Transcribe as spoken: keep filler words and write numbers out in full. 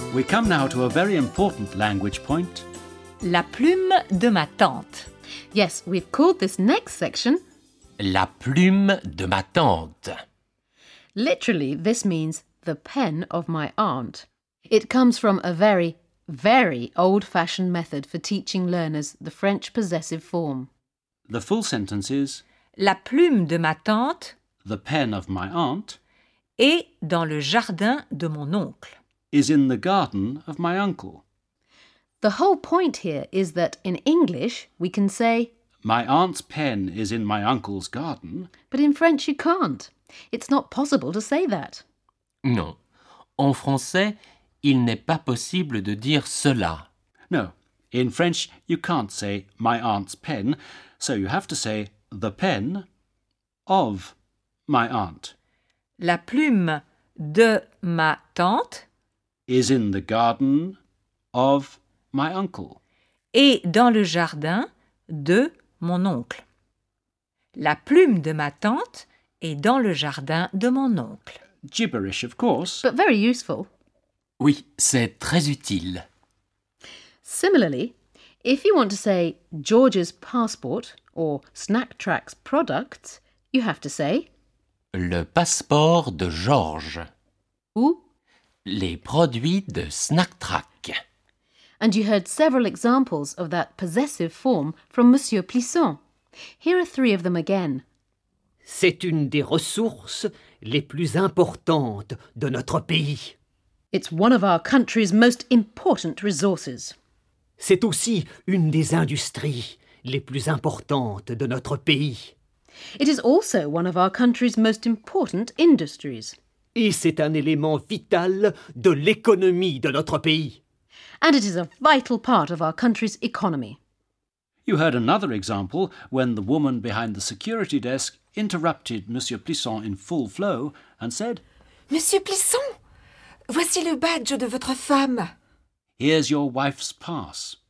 We come now to a very important language point. La plume de ma tante. Yes, we've called this next section La plume de ma tante. Literally, this means the pen of my aunt. It comes from a very, very old-fashioned method for teaching learners the French possessive form. The full sentence is, La plume de ma tante the pen of my aunt est dans le jardin de mon oncle. is in the garden of my uncle. The whole point here is that in English we can say, My aunt's pen is in my uncle's garden. but in French you can't. It's not possible to say that. Non. En français, il n'est pas possible de dire cela. No, in French you can't say my aunt's pen, so you have to say the pen of my aunt La plume de ma tante is in the garden of my uncle. est dans le jardin de mon oncle. La plume de ma tante est dans le jardin de mon oncle. Gibberish, of course. But very useful. Oui, c'est très utile. Similarly, if you want to say George's passport or Snack Track's products, you have to say Le passeport de Georges. ou. Les produits de Snack Track. And you heard several examples of that possessive form from Monsieur Plisson. Here are three of them again. C'est une des ressources les plus importantes de notre pays. It's one of our country's most important resources. C'est aussi une des industries les plus importantes de notre pays. It is also one of our country's most important industries. Et c'est un élément vital de l'économie de notre pays. And it is a vital part of our country's economy. You heard another example when the woman behind the security desk interrupted Monsieur Plisson in full flow and said, Monsieur Plisson, voici le badge de votre femme. Here's your wife's pass.